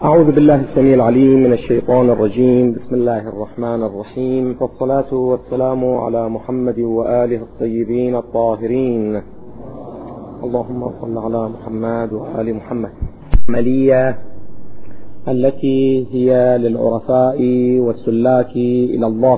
أعوذ بالله السميع العليم من الشيطان الرجيم. بسم الله الرحمن الرحيم، والصلاة والسلام على محمد وآله الطيبين الطاهرين. اللهم صل على محمد وآل محمد. العملية التي هي للعرفاء والسلاك إلى الله.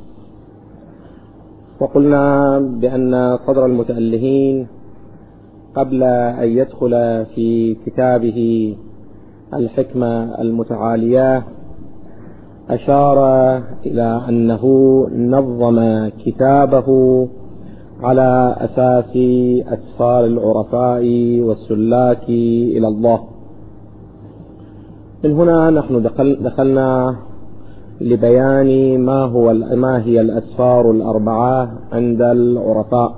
وقلنا بأن صدر المتألهين قبل أن يدخل في كتابه الحكمة المتعالية أشار إلى أنه نظم كتابه على أساس أسفار العرفاء والسلاك إلى الله. من هنا نحن دخلنا لبيان ما هي الأسفار الأربعة عند العرفاء.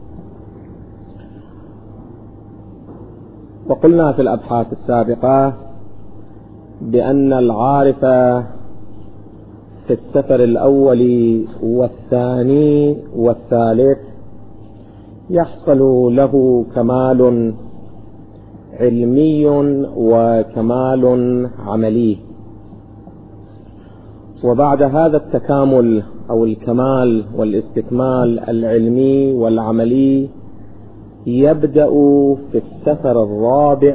وقلنا في الأبحاث السابقة بأن العارف في السفر الأول والثاني والثالث يحصل له كمال علمي وكمال عملي، وبعد هذا التكامل أو الكمال والاستكمال العلمي والعملي يبدأ في السفر الرابع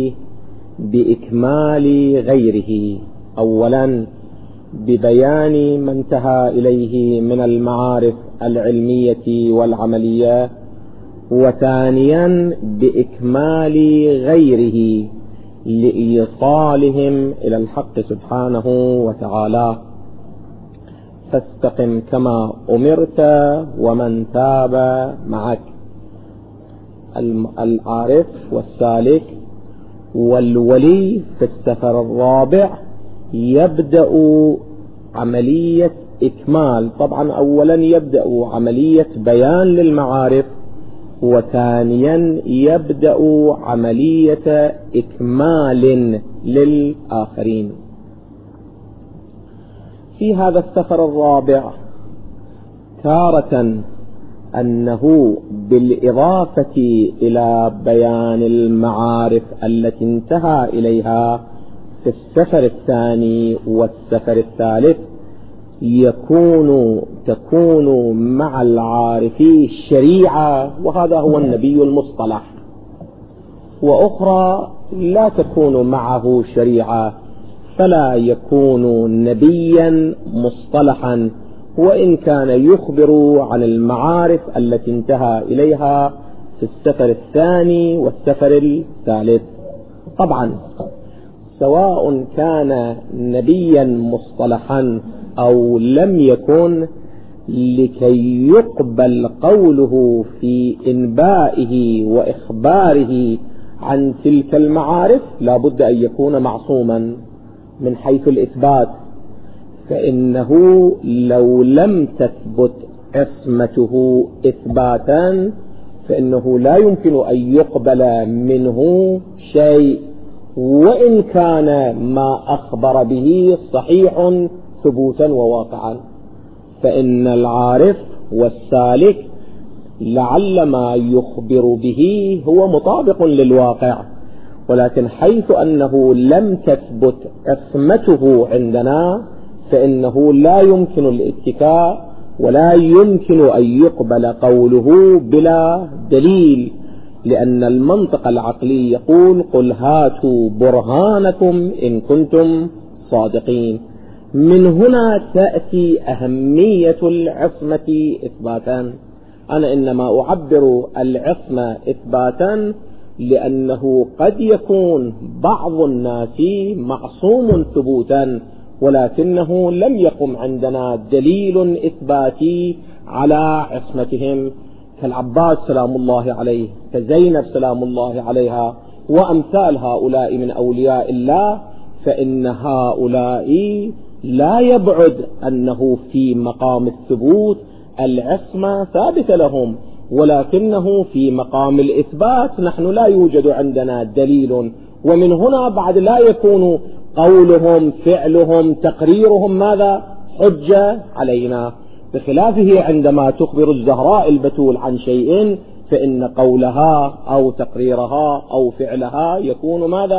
بإكمال غيره، أولا ببيان ما انتهى إليه من المعارف العلمية والعملية، وثانيا بإكمال غيره لإيصالهم إلى الحق سبحانه وتعالى. فاستقم كما أمرت ومن تاب معك. العارف والسالك والولي في السفر الرابع يبدأ عملية إكمال. طبعا أولا يبدأ عملية بيان للمعارف، وثانيا يبدأ عملية إكمال للآخرين. في هذا السفر الرابع تارة أنه بالإضافة إلى بيان المعارف التي انتهى إليها في السفر الثاني والسفر الثالث تكون مع العارفين الشريعة، وهذا هو النبي المصطلح، وأخرى لا تكون معه شريعة فلا يكون نبيا مصطلحا، وإن كان يخبر عن المعارف التي انتهى إليها في السفر الثاني والسفر الثالث. طبعا سواء كان نبيا مصطلحا أو لم يكن، لكي يقبل قوله في إنبائه وإخباره عن تلك المعارف لا بد أن يكون معصوما من حيث الإثبات، فإنه لو لم تثبت عصمته إثباتا فإنه لا يمكن أن يقبل منه شيء، وإن كان ما أخبر به صحيح ثبوتا وواقعا. فإن العارف والسالك لعل ما يخبر به هو مطابق للواقع، ولكن حيث أنه لم تثبت عصمته عندنا فإنه لا يمكن الاتكاء ولا يمكن أن يقبل قوله بلا دليل، لأن المنطق العقلي يقول قل هاتوا برهانكم إن كنتم صادقين. من هنا تأتي أهمية العصمة إثباتا. أنا إنما أعبر العصمة إثباتا لأنه قد يكون بعض الناس معصوم ثبوتا، ولكنه لم يقم عندنا دليل إثباتي على عصمتهم، كالعباس سلام الله عليه، كزينب سلام الله عليها، وأمثال هؤلاء من أولياء الله. فإن هؤلاء لا يبعد أنه في مقام الثبوت العصمة ثابتة لهم، ولكنه في مقام الإثبات نحن لا يوجد عندنا دليل، ومن هنا بعد لا يكون قولهم فعلهم تقريرهم ماذا حجة علينا، بخلافه عندما تخبر الزهراء البتول عن شيء فإن قولها أو تقريرها أو فعلها يكون ماذا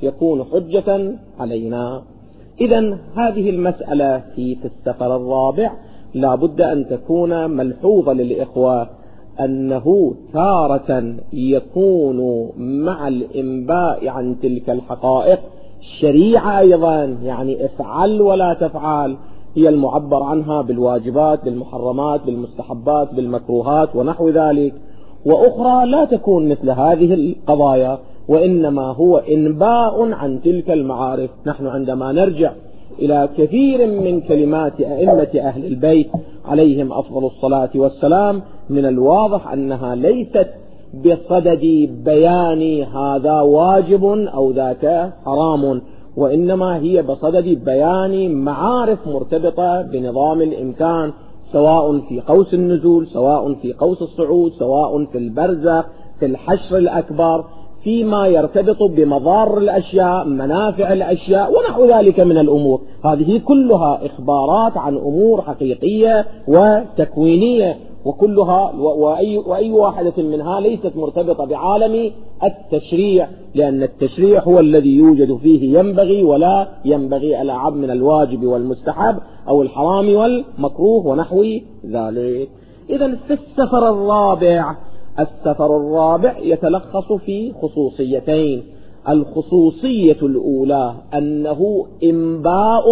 يكون حجة علينا. إذن هذه المسألة في السفر الرابع لا بد أن تكون ملحوظة للإخوة، أنه تارة يكون مع الإنباء عن تلك الحقائق شريعة أيضا، يعني افعل ولا تفعل، هي المعبر عنها بالواجبات، بالمحرمات، بالمستحبات، بالمكروهات ونحو ذلك، وأخرى لا تكون مثل هذه القضايا، وإنما هو إنباء عن تلك المعارف. نحن عندما نرجع إلى كثير من كلمات أئمة أهل البيت عليهم أفضل الصلاة والسلام، من الواضح أنها ليست بصدد بيان هذا واجب أو ذاك حرام، وإنما هي بصدد بيان معارف مرتبطة بنظام الإمكان، سواء في قوس النزول، سواء في قوس الصعود، سواء في البرزخ، في الحشر الأكبر، فيما يرتبط بمضار الأشياء، منافع الأشياء ونحو ذلك من الأمور. هذه كلها إخبارات عن أمور حقيقية وتكوينية، وكلها وأي واحدة منها ليست مرتبطة بعالم التشريع، لأن التشريع هو الذي يوجد فيه ينبغي ولا ينبغي ألعاب من الواجب والمستحب أو الحرام والمكروه ونحو ذلك. إذن في السفر الرابع يتلخص في خصوصيتين. الخصوصية الأولى أنه إنباء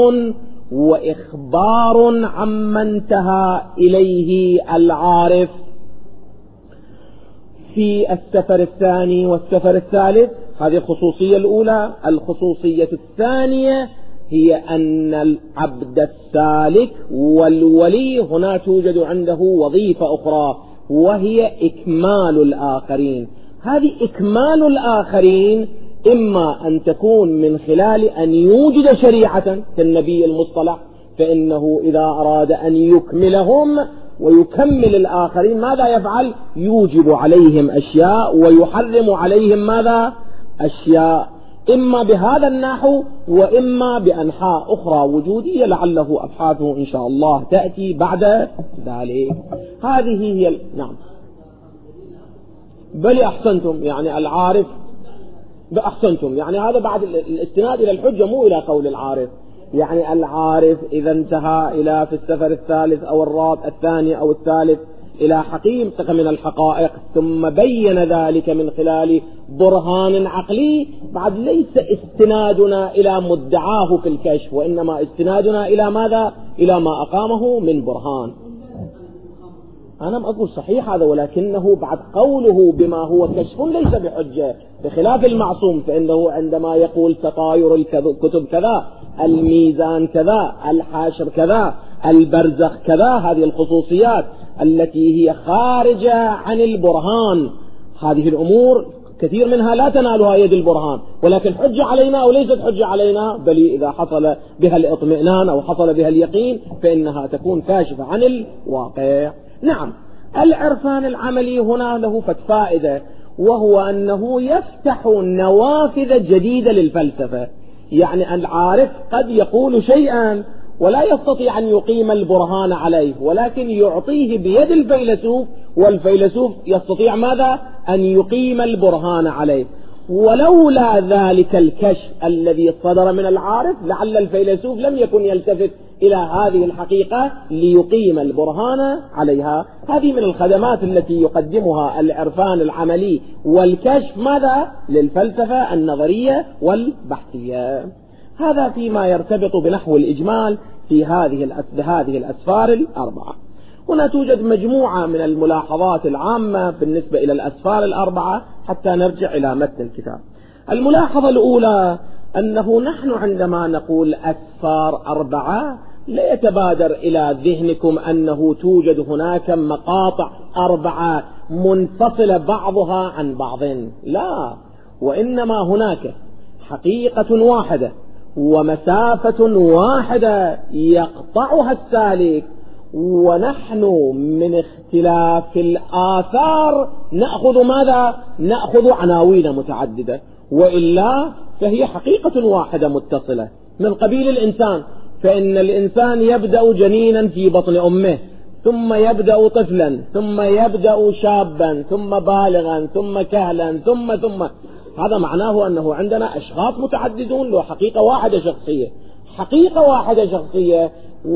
وإخبار عما انتهى إليه العارف في السفر الثاني والسفر الثالث. هذه الخصوصية الأولى. الخصوصية الثانية هي أن العبد السالك والولي هنا توجد عنده وظيفة أخرى، وهي إكمال الآخرين. هذه إكمال الآخرين إما أن تكون من خلال أن يوجد شريعة كالنبي المصطلح، فإنه إذا أراد أن يكملهم ويكمل الآخرين ماذا يفعل؟ يوجب عليهم أشياء ويحرم عليهم ماذا؟ أشياء، إما بهذا النحو وإما بأنحاء أخرى وجودية لعله أبحاثه إن شاء الله تأتي بعد ذلك. هذه هي نعم. بل أحسنتم، يعني العارف بأحسنتم، يعني هذا بعد الاستناد إلى الحجة مو إلى قول العارف. يعني العارف إذا انتهى إلى في السفر الثالث أو الرابع الثاني أو الثالث إلى حقيقة من الحقائق، ثم بين ذلك من خلال برهان عقلي، بعد ليس استنادنا إلى مدعاه في الكشف، وإنما استنادنا إلى ماذا؟ إلى ما أقامه من برهان. أنا ما أقول صحيح هذا، ولكنه بعد قوله بما هو كشف ليس بحجة، بخلاف المعصوم فإنه عندما يقول تطاير الكتب كذا، الميزان كذا، الحاشر كذا، البرزخ كذا، هذه الخصوصيات التي هي خارجة عن البرهان، هذه الأمور كثير منها لا تنالها يد البرهان، ولكن حجة علينا أو ليست حجة علينا، بل إذا حصل بها الاطمئنان أو حصل بها اليقين فإنها تكون كاشفة عن الواقع. نعم، العرفان العملي هنا له فائدة، وهو أنه يفتح نوافذ جديدة للفلسفة. يعني العارف قد يقول شيئا ولا يستطيع أن يقيم البرهان عليه، ولكن يعطيه بيد الفيلسوف، والفيلسوف يستطيع ماذا؟ أن يقيم البرهان عليه. ولولا ذلك الكشف الذي صدر من العارف لعل الفيلسوف لم يكن يلتفت إلى هذه الحقيقة ليقيم البرهان عليها. هذه من الخدمات التي يقدمها العرفان العملي والكشف ماذا؟ للفلسفة النظرية والبحثية. هذا فيما يرتبط بنحو الإجمال في هذه الأسفار الأربعة. هنا توجد مجموعة من الملاحظات العامة بالنسبة إلى الأسفار الأربعة حتى نرجع إلى متن الكتاب. الملاحظة الأولى أنه نحن عندما نقول أسفار أربعة لا يتبادر إلى ذهنكم أنه توجد هناك مقاطع أربعة منفصلة بعضها عن بعض، لا، وإنما هناك حقيقة واحدة ومسافة واحدة يقطعها السالك، ونحن من اختلاف الآثار نأخذ ماذا؟ نأخذ عناوين متعددة، وإلا فهي حقيقة واحدة متصلة من قبيل الإنسان. فإن الإنسان يبدأ جنينا في بطن أمه، ثم يبدأ طفلا، ثم يبدأ شابا، ثم بالغا، ثم كهلا، ثم هذا معناه أنه عندنا أشخاص متعددون له حقيقة واحدة شخصية، حقيقة واحدة شخصية،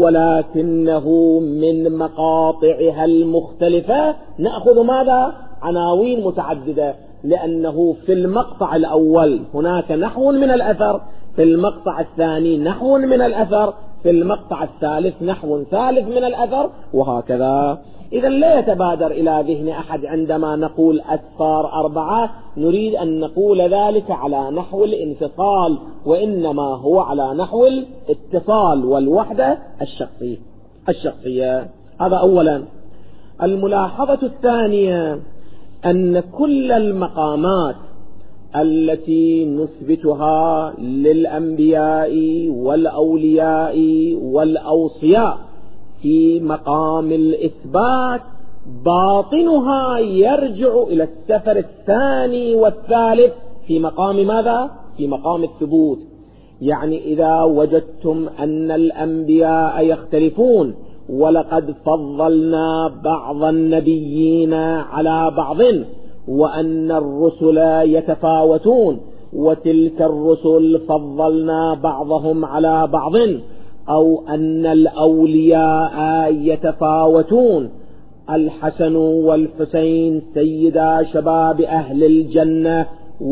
ولكنه من مقاطعها المختلفة نأخذ ماذا؟ عناوين متعددة، لأنه في المقطع الأول هناك نحو من الأثر، في المقطع الثاني نحو من الأثر، في المقطع الثالث نحو ثالث من الأثر، وهكذا. إذا لا يتبادر إلى ذهن أحد عندما نقول أسفار 4 نريد أن نقول ذلك على نحو الانفصال، وإنما هو على نحو الاتصال والوحدة الشخصية. هذا أولا. الملاحظة الثانية أن كل المقامات التي نثبتها للأنبياء والأولياء والأوصياء في مقام الإثبات باطنها يرجع إلى السفر الثاني والثالث في مقام ماذا؟ في مقام الثبوت. يعني إذا وجدتم أن الأنبياء يختلفون ولقد فضلنا بعض النبيين على بعض، وأن الرسل يتفاوتون وتلك الرسل فضلنا بعضهم على بعض، أو أن الأولياء يتفاوتون، الحسن والحسين سيدا شباب أهل الجنة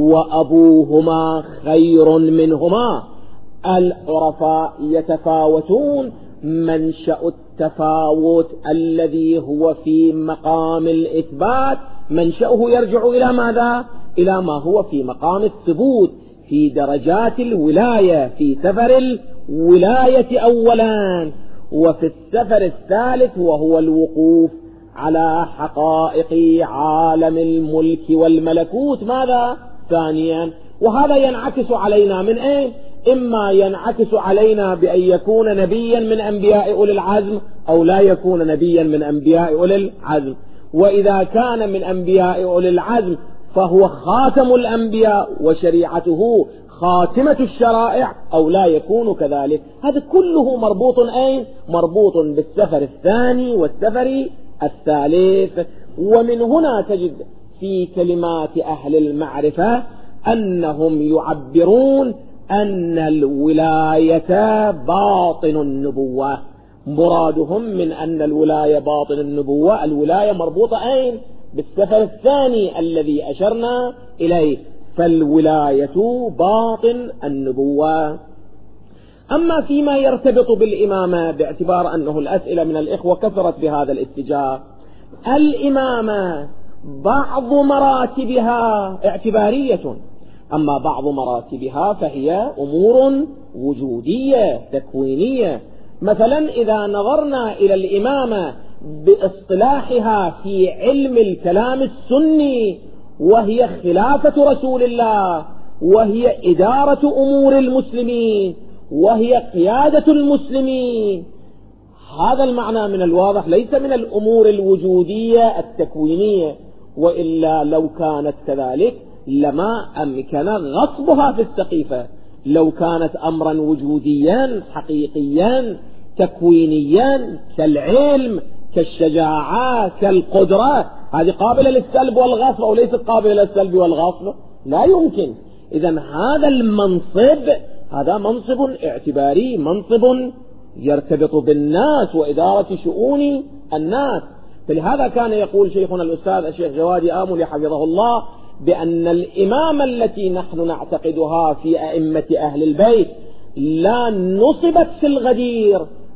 وأبوهما خير منهما، العرفاء يتفاوتون، منشأ التفاوت الذي هو في مقام الإثبات منشأه يرجع إلى ماذا؟ إلى ما هو في مقام الثبوت في درجات الولاية، في سفر الولاية أولا، وفي السفر الثالث وهو الوقوف على حقائق عالم الملك والملكوت ماذا؟ ثانيا. وهذا ينعكس علينا من أين؟ إما ينعكس علينا بأن يكون نبيا من أنبياء أولي العزم، أو لا يكون نبيا من أنبياء أولي العزم. وإذا كان من أنبياء أولي العزم فهو خاتم الأنبياء وشريعته خاتمة الشرائع، أو لا يكون كذلك. هذا كله مربوط أين؟ مربوط بالسفر الثاني والسفر الثالث. ومن هنا تجد في كلمات أهل المعرفة أنهم يعبرون أن الولاية باطن النبوة. مرادهم من أن الولاية باطن النبوة، الولاية مربوطة أين؟ بالسفر الثاني الذي أشرنا إليه، فالولاية باطن النبوة. أما فيما يرتبط بالإمامة، باعتبار أنه الأسئلة من الإخوة كثرت بهذا الاتجاه، الإمامة بعض مراتبها اعتبارية، أما بعض مراتبها فهي أمور وجودية تكوينية. مثلا إذا نظرنا إلى الإمامة باصطلاحها في علم الكلام السني، وهي خلافة رسول الله، وهي إدارة أمور المسلمين، وهي قيادة المسلمين، هذا المعنى من الواضح ليس من الأمور الوجودية التكوينية، وإلا لو كانت كذلك لما أمكن غصبها في السقيفة. لو كانت أمرا وجوديا حقيقيا تكوينيا كالعلم كالشجاعة كالقدرة، هذه قابلة للسلب والغصب أو ليست قابلة للسلب والغصب؟ لا يمكن. إذن هذا المنصب هذا منصب اعتباري، منصب يرتبط بالناس وإدارة شؤون الناس. فلهذا كان يقول شيخنا الأستاذ الشيخ جوادي آمل حفظه الله بأن الإمامة التي نحن نعتقدها في أئمة أهل البيت لا نصبت في الغدير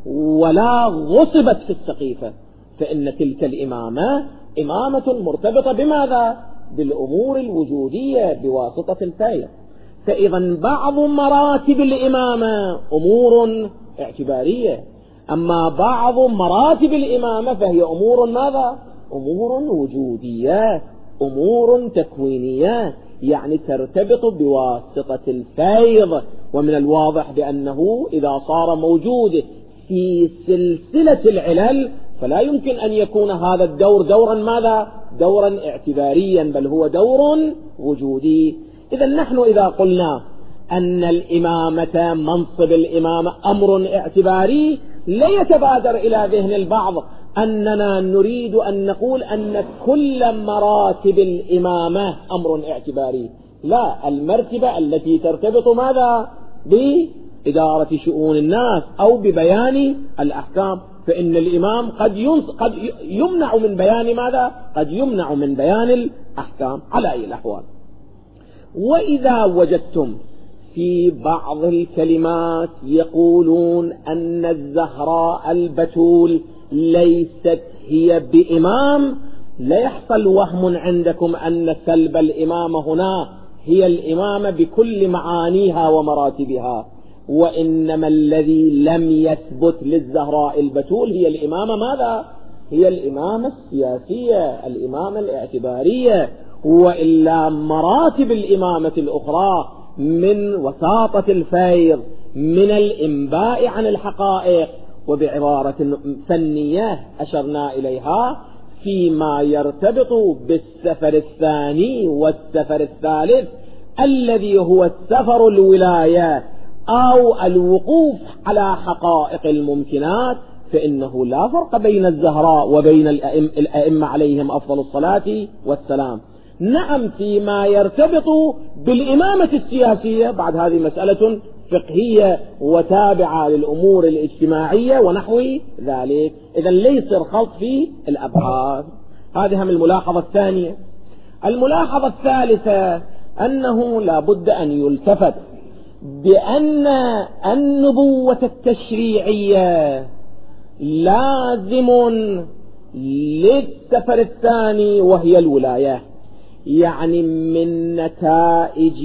ولا غصبت في السقيفة، فإن تلك الإمامة إمامة مرتبطة بماذا؟ بالأمور الوجودية بواسطة الفيض. فإذا بعض مراتب الإمامة أمور اعتبارية، أما بعض مراتب الإمامة فهي أمور ماذا؟ أمور وجودية، أمور تكوينية، يعني ترتبط بواسطة الفيض. ومن الواضح بأنه إذا صار موجود في سلسلة العلل فلا يمكن أن يكون هذا الدور دورا ماذا؟ دورا اعتباريا، بل هو دور وجودي. إذا نحن إذا قلنا أن الإمامة منصب الإمامة أمر اعتباري، لا يتبادر إلى ذهن البعض أننا نريد أن نقول أن كل مراتب الإمامة أمر اعتباري. لا، المرتبة التي ترتبط ماذا بإدارة شؤون الناس أو ببيان الأحكام، فإن الإمام قد يمنع من بيان ماذا؟ قد يمنع من بيان الأحكام على أي الأحوال. وإذا وجدتم في بعض الكلمات يقولون أن الزهراء البتول ليست هي بإمام، لا يحصل وهم عندكم أن سلب الإمامة هنا هي الإمامة بكل معانيها ومراتبها، وإنما الذي لم يثبت للزهراء البتول هي الإمامة ماذا؟ هي الإمامة السياسية، الإمامة الاعتبارية، وإلا مراتب الإمامة الأخرى من وساطة الفيض، من الإنباء عن الحقائق، وبعبارة فنية أشرنا إليها فيما يرتبط بالسفر الثاني والسفر الثالث الذي هو السفر الولاية أو الوقوف على حقائق الممكنات، فإنه لا فرق بين الزهراء وبين الأئمة عليهم أفضل الصلاة والسلام. نعم، فيما يرتبط بالإمامة السياسية بعد هذه مسألة فقهية وتابعة للأمور الاجتماعية ونحو ذلك، إذن ليس الخلط في الأبعاد. هذه هم الملاحظة الثانية. الملاحظة الثالثة أنه لا بد أن يلتفت بأن النبوة التشريعية لازم للسفر الثاني وهي الولاية، يعني من نتائج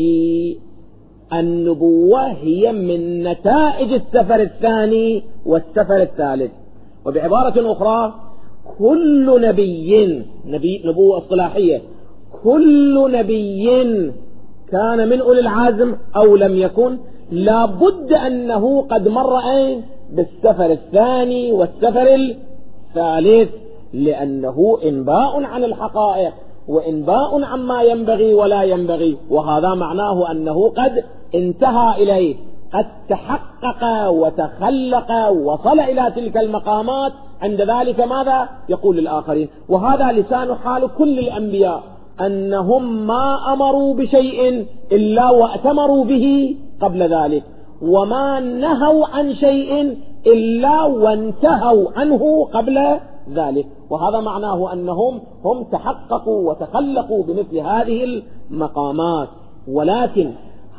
النبوة هي من نتائج السفر الثاني والسفر الثالث. وبعبارة أخرى كل نبي نبوة اصطلاحية، كل نبي كان من أولي العزم أو لم يكن لا بد أنه قد مر بالسفر الثاني والسفر الثالث، لأنه إنباء عن الحقائق وإنباء عما ينبغي ولا ينبغي، وهذا معناه أنه قد انتهى إليه، قد تحقق وتخلق وصل إلى تلك المقامات. عند ذلك ماذا يقول الآخرين؟ وهذا لسان حال كل الأنبياء، أنهم ما أمروا بشيء إلا وأتمروا به قبل ذلك، وما نهوا عن شيء إلا وانتهوا عنه قبل ذلك، وهذا معناه أنهم هم تحققوا وتخلقوا بمثل هذه المقامات. ولكن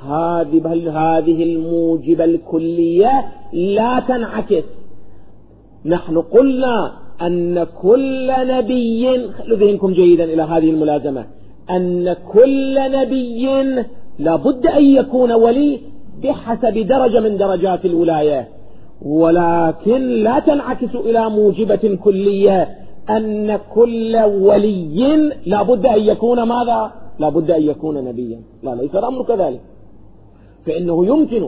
هذه الموجبة الكلية لا تنعكس. نحن قلنا أن كل نبي، خلوا ذهنكم جيدا إلى هذه الملازمة، أن كل نبي لابد أن يكون ولي بحسب درجة من درجات الولاية، ولكن لا تنعكس إلى موجبة كلية أن كل ولي لابد أن يكون ماذا؟ لابد أن يكون نبيا. لا، ليس الأمر كذلك، فإنه يمكن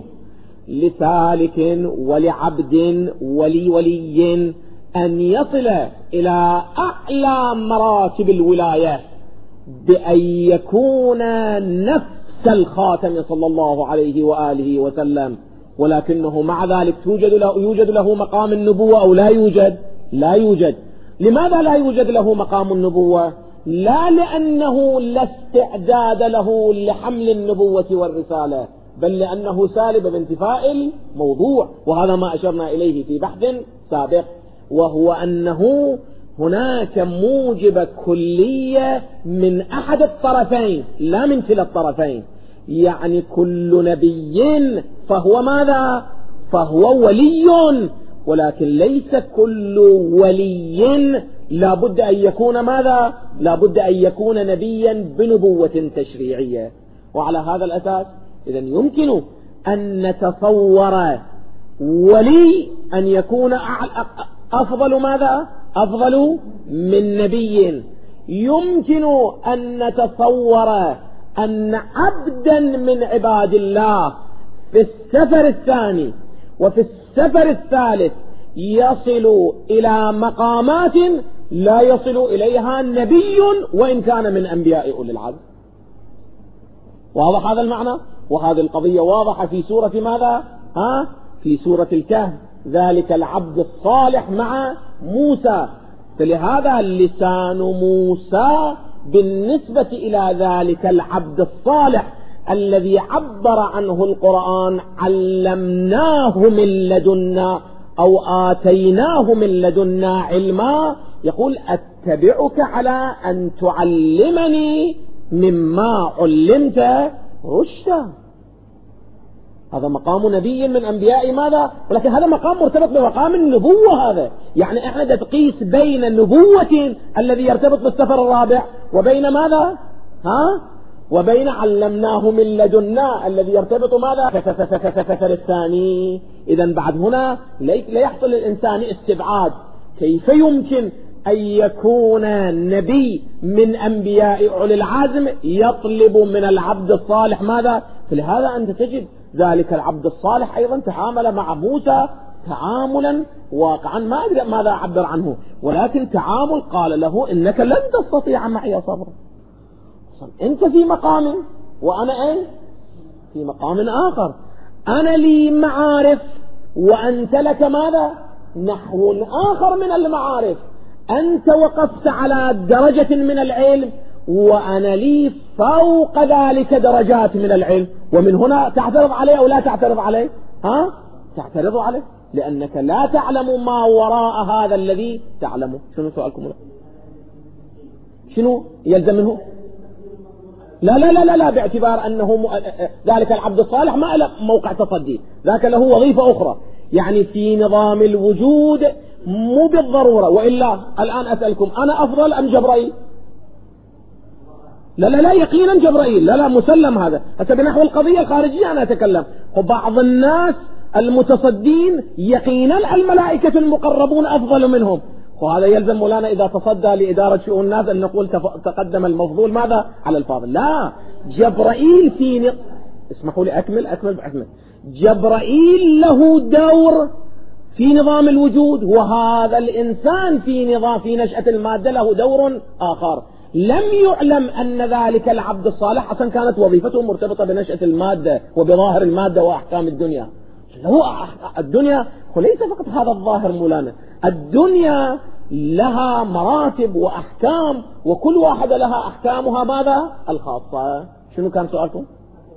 لسالك ولعبد ولي أن يصل إلى أعلى مراتب الولاية بأن يكون نفس الخاتم صلى الله عليه وآله وسلم، ولكنه مع ذلك يوجد له مقام النبوة أو لا يوجد؟ لا يوجد. لماذا لا يوجد له مقام النبوة؟ لا لأنه لا استعداد له لحمل النبوة والرسالة، بل لأنه سالب بانتفاء الموضوع، وهذا ما أشرنا إليه في بحث سابق، وهو أنه هناك موجب كلية من أحد الطرفين لا من كلا الطرفين. يعني كل نبي فهو ماذا؟ فهو ولي، ولكن ليس كل ولي لا بد أن يكون ماذا؟ لا بد أن يكون نبيا بنبوة تشريعية. وعلى هذا الأساس إذن يمكن أن نتصور ولي أن يكون أفضل ماذا؟ أفضل من نبي. يمكن أن نتصور أن عبدا من عباد الله في السفر الثاني وفي السفر الثالث يصل إلى مقامات لا يصل إليها نبي وإن كان من أنبياء أولي العزم. واضح هذا المعنى؟ وهذه القضية واضحة في سورة ماذا؟ في سورة الكهف، ذلك العبد الصالح مع موسى. فلهذا لسان موسى بالنسبة إلى ذلك العبد الصالح الذي عبر عنه القرآن علمناه من لدنا أو آتيناه من لدنا علما، يقول أتبعك على أن تعلمني مما علمت رشدا. هذا مقام نبي من أنبياء ماذا؟ ولكن هذا مقام مرتبط بمقام النبوة. هذا يعني احنا تقيس بين النبوة الذي يرتبط بالسفر الرابع وبين ماذا؟ وبين علمناه من لدنا الذي يرتبط ماذا؟ السفر الثاني. إذا بعد هنا لا يحصل للإنسان استبعاد. كيف يمكن أن يكون نبي من أنبياء أولي العزم يطلب من العبد الصالح ماذا؟ فلهذا أنت تجد ذلك العبد الصالح أيضا تعامل مع موسى تعاملا واقعا، ما أدري ماذا أعبر عنه، ولكن تعامل قال له إنك لن تستطيع معي صبرا. أنت في مقام وأنا أين؟ في مقام آخر. أنا لي معارف وأنت لك ماذا؟ نحو آخر من المعارف. أنت وقفت على درجة من العلم وأنا لي فوق ذلك درجات من العلم، ومن هنا تعترض عليه أو لا تعترض عليه؟ تعترض عليه لأنك لا تعلم ما وراء هذا الذي تعلمه. شنو سؤالكم؟ شنو يلزم منه؟ لا لا لا لا, لا باعتبار أنه ذلك العبد الصالح ما له موقع تصدي، ذاك له وظيفة أخرى يعني في نظام الوجود، مو بالضرورة. وإلا الآن أسألكم أنا أفضل أم جبرائيل؟ لا لا لا يقينا جبرائيل، لا لا مسلم هذا. هسه بنحو القضية الخارجية أنا أتكلم. وبعض الناس المتصدين يقينا الملائكة المقربون أفضل منهم، وهذا يلزم مولانا إذا تصدى لإدارة شؤون الناس أن نقول تقدم المفضول ماذا على الفاضل. لا، جبرائيل اسمحوا لي أكمل. جبرائيل له دور في نظام الوجود، وهذا الإنسان في نشأة المادة له دور آخر. لم يعلم أن ذلك العبد الصالح أصلا كانت وظيفته مرتبطة بنشأة المادة وبظاهر المادة وأحكام الدنيا. هو الدنيا وليس فقط هذا الظاهر مولانا، الدنيا لها مراتب وأحكام، وكل واحدة لها أحكامها ماذا؟ الخاصة. شنو كان سؤالكم؟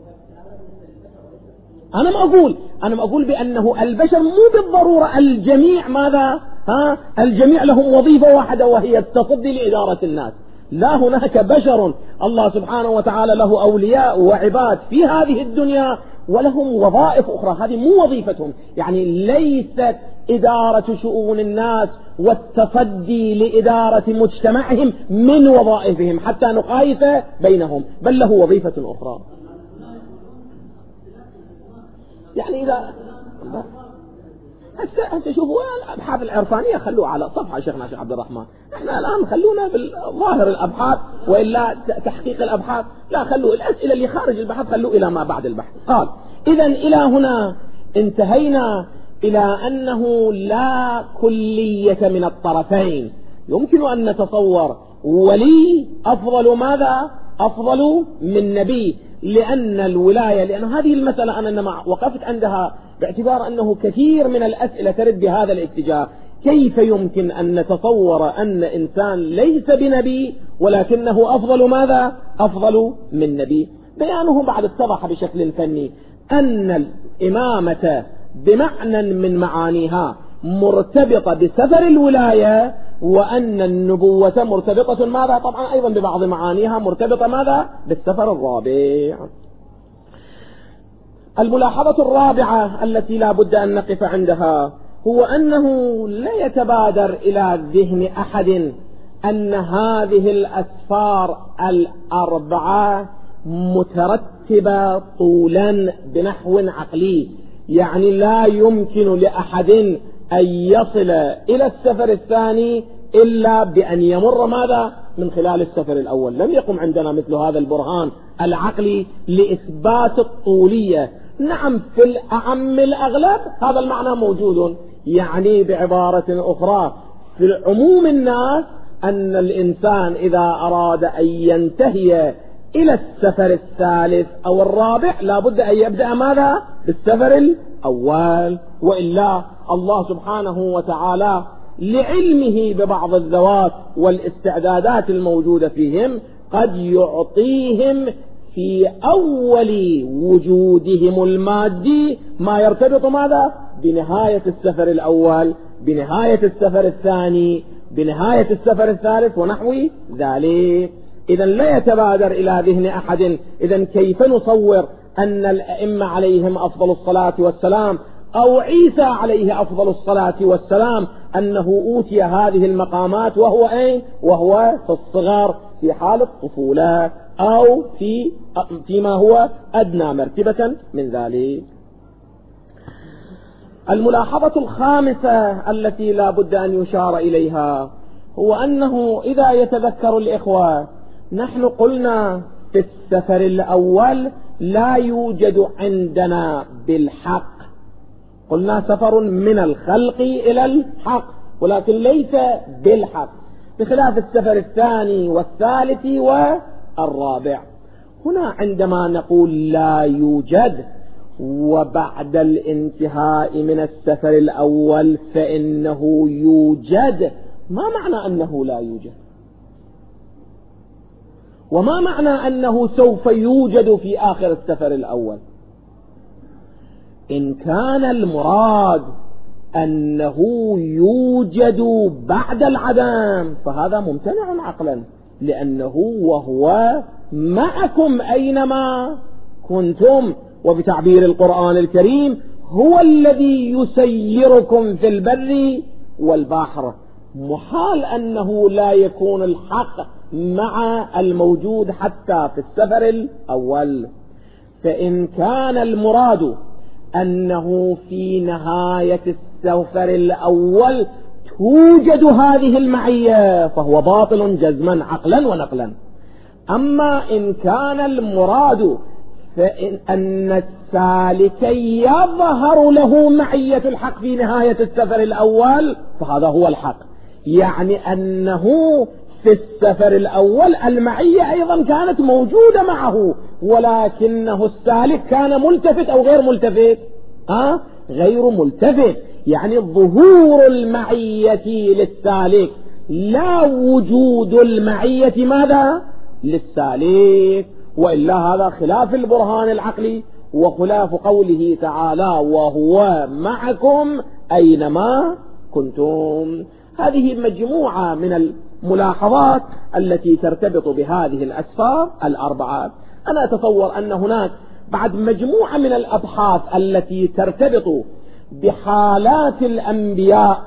أنا ما أقول بأنه البشر مو بالضرورة الجميع ماذا؟ الجميع لهم وظيفة واحدة وهي التصدي لإدارة الناس. لا، هناك بشر الله سبحانه وتعالى له أولياء وعباد في هذه الدنيا ولهم وظائف أخرى، هذه مو وظيفتهم. يعني ليست إدارة شؤون الناس والتصدي لإدارة مجتمعهم من وظائفهم حتى نقايس بينهم، بل له وظيفة أخرى. يعني إذا هسه شوفوا الأبحاث العرفانية خلوها على صفحة شيخنا شيخ عبد الرحمن. احنا الآن خلونا بالظاهر الأبحاث، وإلا تحقيق الأبحاث لا، خلوا الأسئلة اللي خارج البحث خلوا إلى ما بعد البحث. قال إذن إلى هنا انتهينا إلى أنه لا كلية من الطرفين. يمكن أن نتصور ولي أفضل ماذا؟ أفضل من نبي، لأن الولاية، لأن هذه المسألة أنا وقفت عندها باعتبار أنه كثير من الأسئلة ترد بهذا الاتجاه. كيف يمكن أن نتصور أن إنسان ليس بنبي ولكنه أفضل ماذا؟ أفضل من نبي؟ بيانه بعد اتضح بشكل فني أن الإمامة بمعنى من معانيها مرتبطة بسفر الولاية، وأن النبوة مرتبطة ماذا؟ طبعا أيضا ببعض معانيها مرتبطة ماذا؟ بالسفر الرابع. الملاحظة الرابعة التي لا بد أن نقف عندها هو أنه لا يتبادر إلى ذهن أحد أن هذه الأسفار الأربعة مترتبة طولا بنحو عقلي. يعني لا يمكن لأحد أن يصل إلى السفر الثاني إلا بأن يمر ماذا؟ من خلال السفر الأول. لم يقم عندنا مثل هذا البرهان العقلي لإثبات الطولية. نعم في الأعم الأغلب هذا المعنى موجود، يعني بعبارة أخرى في عموم الناس أن الإنسان إذا أراد أن ينتهي إلى السفر الثالث أو الرابع لابد أن يبدأ ماذا؟ بالسفر الأول. وإلا الله سبحانه وتعالى لعلمه ببعض الذوات والاستعدادات الموجودة فيهم قد يعطيهم في أول وجودهم المادي ما يرتبط ماذا بنهاية السفر الأول، بنهاية السفر الثاني، بنهاية السفر الثالث ونحو ذلك. إذا لا يتبادر إلى ذهن أحد إذا كيف نصور أن الأئمة عليهم أفضل الصلاة والسلام أو عيسى عليه أفضل الصلاة والسلام أنه أوتي هذه المقامات وهو أين؟ وهو في الصغر في حال الطفولة أو فيما هو أدنى مرتبة من ذلك. الملاحظة الخامسة التي لا بد أن يشار إليها هو أنه إذا يتذكر الإخوة نحن قلنا في السفر الأول لا يوجد عندنا بالحق، قلنا سفر من الخلق إلى الحق ولكن ليس بالحق، بخلاف السفر الثاني والثالث والرابع. هنا عندما نقول لا يوجد وبعد الانتهاء من السفر الأول فإنه يوجد، ما معنى أنه لا يوجد؟ وما معنى أنه سوف يوجد في آخر السفر الأول؟ إن كان المراد أنه يوجد بعد العدم فهذا ممتنع عقلا، لأنه وهو معكم أينما كنتم، وبتعبير القرآن الكريم هو الذي يسيركم في البر والبحر. محال أنه لا يكون الحق مع الموجود حتى في السفر الأول. فإن كان المراد أنه في نهاية السفر الأول توجد هذه المعية فهو باطل جزما عقلا ونقلا. أما إن كان المراد فإن أن السالك يظهر له معية الحق في نهاية السفر الأول فهذا هو الحق، يعني أنه في السفر الأول المعية أيضا كانت موجودة معه ولكنه السالك كان ملتفت أو غير ملتفت؟ غير ملتفت، يعني ظهور المعية للسالك لا وجود المعية ماذا؟ للسالك. وإلا هذا خلاف البرهان العقلي وخلاف قوله تعالى وهو معكم أينما كنتم. هذه مجموعة من الملاحظات التي ترتبط بهذه الأسفار الأربعة. أنا أتصور أن هناك بعد مجموعة من الأبحاث التي ترتبط بحالات الأنبياء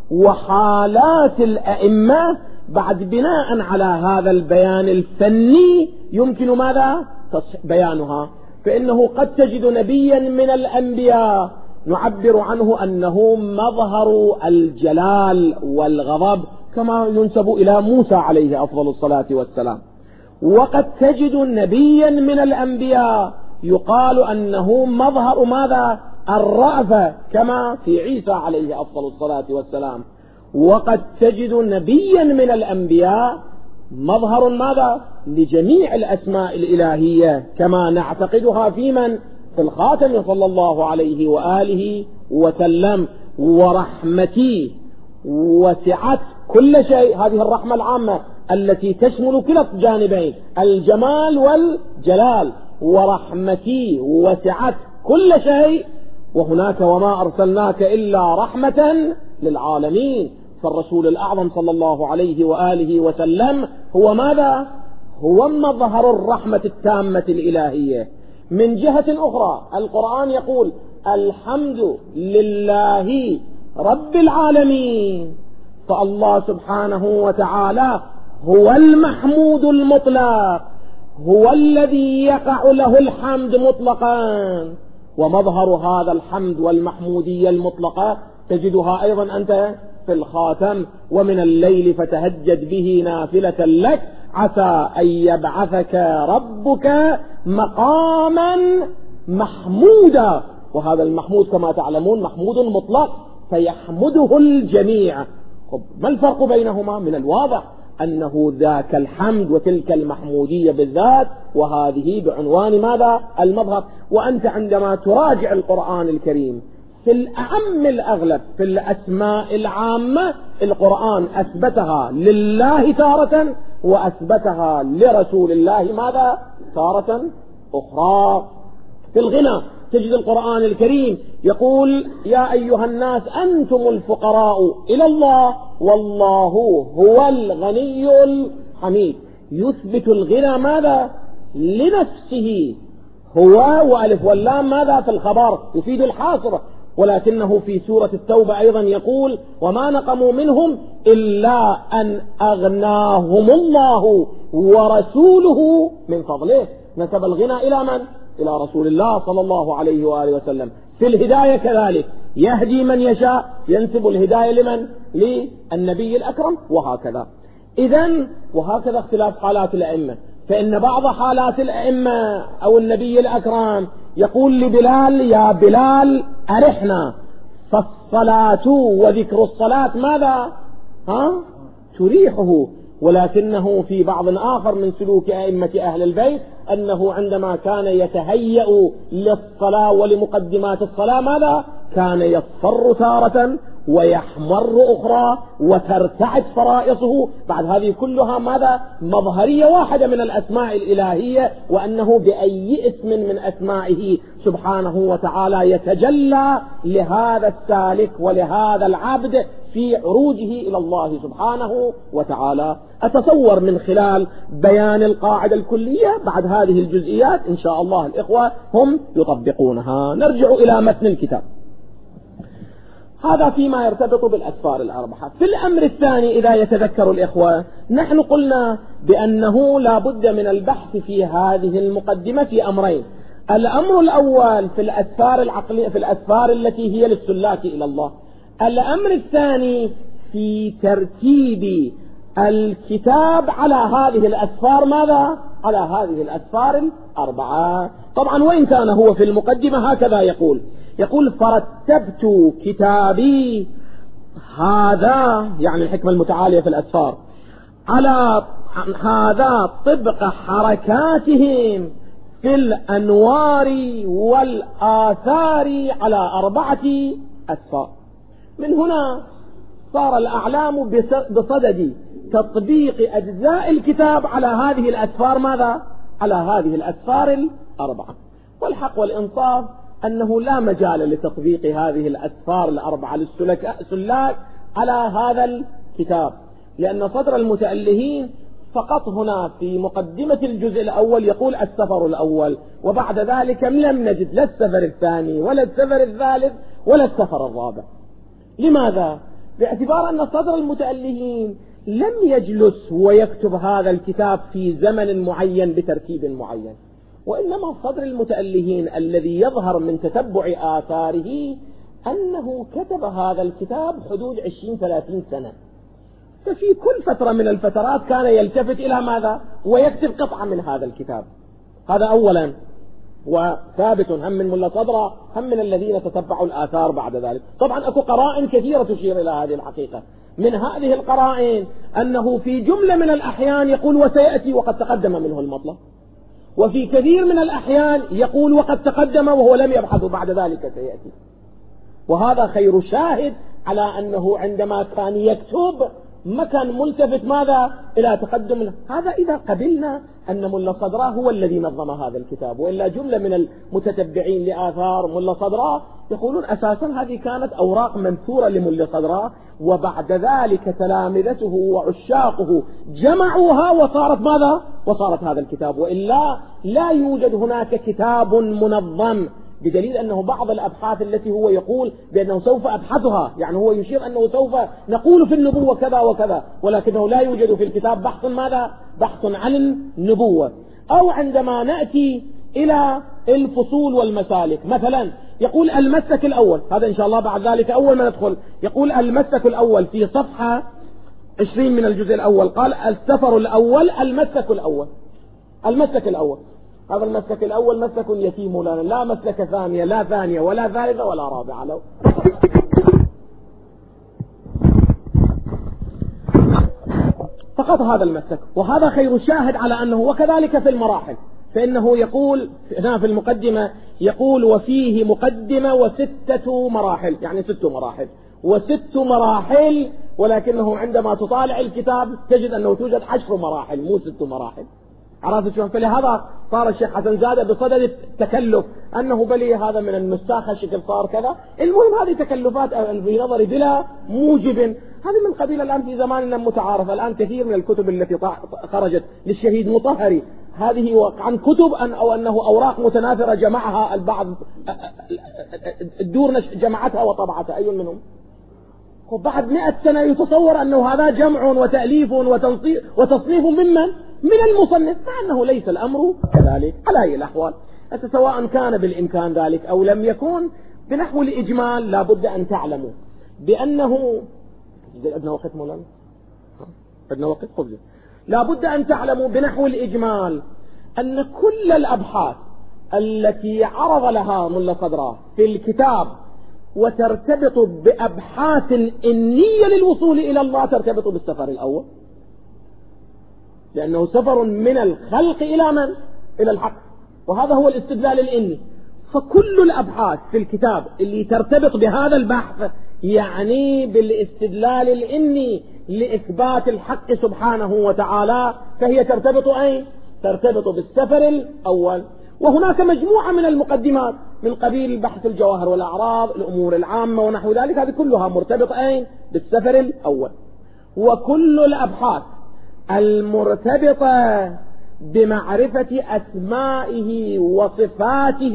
وحالات الأئمة بعد بناء على هذا البيان الفني يمكن ماذا؟ بيانها. فإنه قد تجد نبيا من الأنبياء نعبر عنه أنه مظهر الجلال والغضب كما ينسب إلى موسى عليه أفضل الصلاة والسلام، وقد تجد نبيا من الأنبياء يقال أنه مظهر ماذا؟ الرأفة كما في عيسى عليه أفضل الصلاة والسلام، وقد تجد نبيا من الأنبياء مظهر ماذا؟ لجميع الأسماء الإلهية كما نعتقدها في من؟ في الخاتم صلى الله عليه وآله وسلم. ورحمتي وسعت كل شيء، هذه الرحمة العامة التي تشمل كلا الجانبين الجمال والجلال. ورحمتي وسعت كل شيء، وهناك وما أرسلناك إلا رحمة للعالمين. فالرسول الأعظم صلى الله عليه وآله وسلم هو ماذا؟ هو مظهر الرحمة التامة الإلهية. من جهة أخرى القرآن يقول الحمد لله رب العالمين، فالله سبحانه وتعالى هو المحمود المطلق، هو الذي يقع له الحمد مطلقا. ومظهر هذا الحمد والمحمودية المطلقة تجدها أيضا أنت في الخاتم ومن الليل فتهجد به نافلة لك عسى أن يبعثك ربك مقاما محمودا. وهذا المحمود كما تعلمون محمود مطلق فيحمده الجميع. ما الفرق بينهما؟ من الواضح أنه ذاك الحمد وتلك المحمودية بالذات، وهذه بعنوان ماذا؟ المظهر. وأنت عندما تراجع القرآن الكريم في الأعم الأغلب في الأسماء العامة القرآن أثبتها لله تارة وأثبتها لرسول الله ماذا تارة أخرى. في الغنى تجد القرآن الكريم يقول يا أيها الناس أنتم الفقراء إلى الله والله هو الغني الحميد. يثبت الغنى ماذا لنفسه، هو وألف واللام ماذا في الخبر يفيد الحاصر. ولكنه في سورة التوبة أيضا يقول وما نقموا منهم إلا أن أغناهم الله ورسوله من فضله. نسب الغنى إلى من؟ إلى رسول الله صلى الله عليه وآله وسلم. في الهداية كذلك يهدي من يشاء، ينسب الهداية لمن؟ للنبي الأكرم، وهكذا. إذن وهكذا اختلاف حالات الأئمة. فإن بعض حالات الأئمة أو النبي الأكرم يقول لبلال يا بلال أرحنا، فالصلاة وذكر الصلاة ماذا؟ تريحه. ولكنه في بعض آخر من سلوك أئمة أهل البيت أنه عندما كان يتهيأ للصلاة ولمقدمات الصلاة ماذا؟ كان يصفر تارة ويحمر أخرى وترتعد فرائصه. بعد هذه كلها ماذا؟ مظهرية واحدة من الأسماء الإلهية، وأنه بأي اسم من أسمائه سبحانه وتعالى يتجلى لهذا السالك ولهذا العبد في عروجه إلى الله سبحانه وتعالى. أتصور من خلال بيان القاعدة الكلية بعد هذه الجزئيات إن شاء الله الإخوة هم يطبقونها. نرجع إلى متن الكتاب. هذا فيما يرتبط بالأسفار الأربعة. في الأمر الثاني إذا يتذكر الإخوة نحن قلنا بأنه لا بد من البحث في هذه المقدمة في أمرين. الأمر الأول في الأسفار العقلية، في الأسفار التي هي للسلاك إلى الله. الأمر الثاني في ترتيب الكتاب على هذه الأسفار ماذا؟ على هذه الأسفار الأربعة. طبعا وإن كان هو في المقدمة هكذا يقول فرتبت كتابي هذا، يعني الحكمة المتعالية في الأسفار، على هذا طبق حركاتهم في الأنوار والآثار على 4 أسفار. من هنا صار الأعلام بصدد تطبيق أجزاء الكتاب على هذه الأسفار ماذا؟ على هذه الأسفار 4. والحق والإنصاف أنه لا مجال لتطبيق هذه الأسفار 4 للسلاك على هذا الكتاب، لأن صدر المتألهين فقط هنا في مقدمة الجزء الأول يقول السفر الأول، وبعد ذلك لم نجد لا السفر الثاني ولا السفر الثالث ولا السفر الرابع. لماذا؟ باعتبار أن صدر المتألهين لم يجلس ويكتب هذا الكتاب في زمن معين بترتيب معين، وإنما صدر المتألهين الذي يظهر من تتبع آثاره أنه كتب هذا الكتاب حدود 20-30 سنة. ففي كل فترة من الفترات كان يلتفت إلى ماذا؟ ويكتب قطعة من هذا الكتاب. هذا أولا، وثابت هم من ملا صدرة هم من الذين تتبعوا الآثار بعد ذلك. طبعا أكو قرائن كثيرة تشير إلى هذه الحقيقة. من هذه القرائن أنه في جملة من الأحيان يقول وسيأتي وقد تقدم منه المطلب، وفي كثير من الأحيان يقول وقد تقدم وهو لم يبحث بعد ذلك سيأتي. وهذا خير شاهد على أنه عندما كان يكتب ما كان ملتفت ماذا؟ إلى تقدم. هذا إذا قبلنا أن ملا صدرة هو الذي نظم هذا الكتاب، وإلا جملة من المتتبعين لآثار ملا صدرة يقولون أساسا هذه كانت أوراق منثورة لملا صدرة، وبعد ذلك تلامذته وعشاقه جمعوها وصارت ماذا؟ وصارت هذا الكتاب، وإلا لا يوجد هناك كتاب منظم. بدليل أنه بعض الأبحاث التي هو يقول بأنه سوف أبحثها، يعني هو يشير أنه سوف نقول في النبوة كذا وكذا، ولكنه لا يوجد في الكتاب بحث ماذا؟ بحث عن النبوة. أو عندما نأتي إلى الفصول والمسالك مثلا يقول المسلك الأول، هذا إن شاء الله بعد ذلك أول ما ندخل يقول المسلك الأول في صفحة 20 من الجزء الأول، قال السفر الأول المسلك الأول. المسلك الأول هذا المسلك الأول مسلك يتيم لنا، لا مسلك ثانية، لا ثانية ولا ثالثة ولا رابعة له. فقط هذا المسلك، وهذا خير شاهد على أنه. وكذلك في المراحل فإنه يقول هنا في المقدمة، يقول وفيه مقدمة وستة مراحل، يعني 6 مراحل و6 مراحل، ولكنه عندما تطالع الكتاب تجد أنه توجد 10 مراحل مو 6 مراحل. عرفت شلون؟ فلهذا صار الشيخ حسن زادة بصدد التكلف أنه بلي هذا من النساخ الشكل صار كذا. المهم هذه تكلفات في نظري بلا موجب، هذه من قبيل الآن في زماننا متعارف. الآن كثير من الكتب التي خرجت للشهيد مطهري هذه وقعا كتب أو أنه أوراق متناثرة جمعها البعض، الدور جمعتها وطبعتها، أي منهم؟ وبعد 100 سنة يتصور أنه هذا جمع وتأليف وتصنيف من المصنف، مع أنه ليس الأمر كذلك. على أي الأحوال سواء كان بالإمكان ذلك أو لم يكن، بنحو الإجمال لا بد أن تعلموا بأنه عندنا وقت مولانا، عندنا وقت قبل، لا بد أن تعلموا بنحو الإجمال أن كل الأبحاث التي عرض لها ملا صدراه في الكتاب وترتبط بأبحاث إنية للوصول إلى الله ترتبط بالسفر الأول، لأنه سفر من الخلق إلى من؟ إلى الحق، وهذا هو الاستدلال الإني. فكل الأبحاث في الكتاب اللي ترتبط بهذا البحث يعني بالاستدلال الإني لإثبات الحق سبحانه وتعالى، فهي ترتبط أين؟ ترتبط بالسفر الأول. وهناك مجموعة من المقدمات من قبيل بحث الجواهر والأعراض، الأمور العامة ونحو ذلك، هذه كلها مرتبطة أين؟ بالسفر الأول. وكل الأبحاث المرتبطة بمعرفة أسمائه وصفاته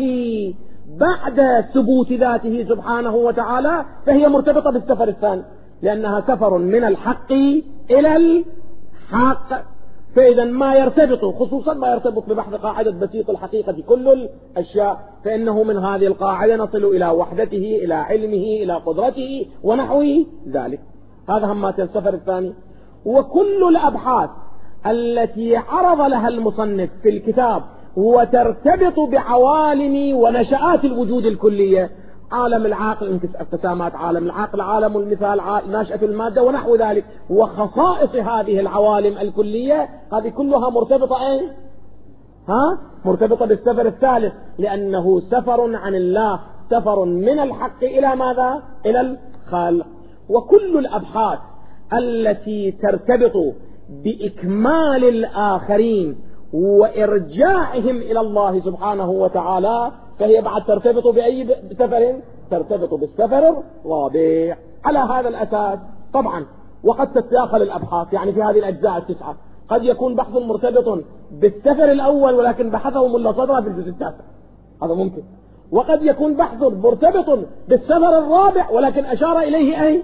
بعد ثبوت ذاته سبحانه وتعالى فهي مرتبطة بالسفر الثاني، لأنها سفر من الحق إلى الحق. فإذا ما يرتبط، خصوصا ما يرتبط ببحث قاعدة بسيط الحقيقة كل الأشياء، فإنه من هذه القاعدة نصل إلى وحدته، إلى علمه، إلى قدرته ونحوه ذلك. هذا همات السفر الثاني. وكل الأبحاث التي عرض لها المصنف في الكتاب وترتبط بعوالم ونشآت الوجود الكلية، عالم العاقل، انقسامات عالم العاقل، عالم المثال، ناشئة المادة ونحو ذلك، وخصائص هذه العوالم الكلية، هذه كلها مرتبطة أين؟ مرتبطة بالسفر الثالث، لأنه سفر عن الله، سفر من الحق إلى ماذا؟ إلى الخالق. وكل الأبحاث التي ترتبط بإكمال الآخرين وإرجاعهم إلى الله سبحانه وتعالى فهي بعد ترتبط بأي سفر؟ ترتبط بالسفر الرابع. على هذا الأساس طبعا وقد تتداخل الأبحاث، يعني في هذه الأجزاء 9 قد يكون بحث مرتبط بالسفر الأول ولكن بحثه ملا صدرة في الجزء 9، هذا ممكن. وقد يكون بحث مرتبط بالسفر الرابع ولكن أشار إليه أي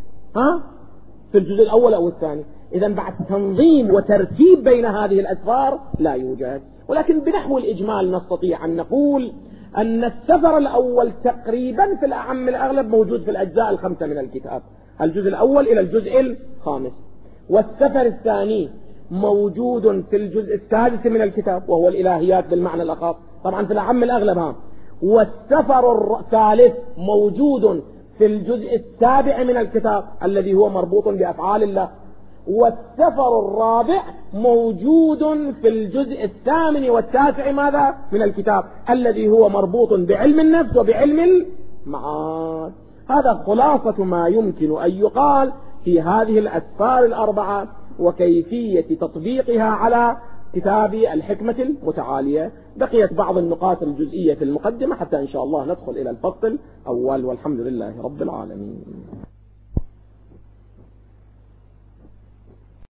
في الجزء الأول أو الثاني. إذن بعد تنظيم وترتيب بين هذه الأسفار لا يوجد. ولكن بنحو الإجمال نستطيع أن نقول أن السفر الأول تقريبا في الأعم الأغلب موجود في الأجزاء 5 من الكتاب، الجزء الأول إلى الجزء 5، والسفر الثاني موجود في الجزء 6 من الكتاب وهو الإلهيات بالمعنى الأخص، طبعا في الأعم الأغلب والسفر الثالث موجود في الجزء 7 من الكتاب الذي هو مربوط بأفعال الله، والسفر الرابع موجود في الجزء 8 و9 ماذا من الكتاب الذي هو مربوط بعلم النفس وبعلم المعاد. هذا خلاصة ما يمكن أن يقال في هذه الأسفار 4 وكيفية تطبيقها على كتاب الحكمة المتعالية. بقيت بعض النقاط الجزئية في المقدمة حتى إن شاء الله ندخل إلى الفصل الأول، والحمد لله رب العالمين.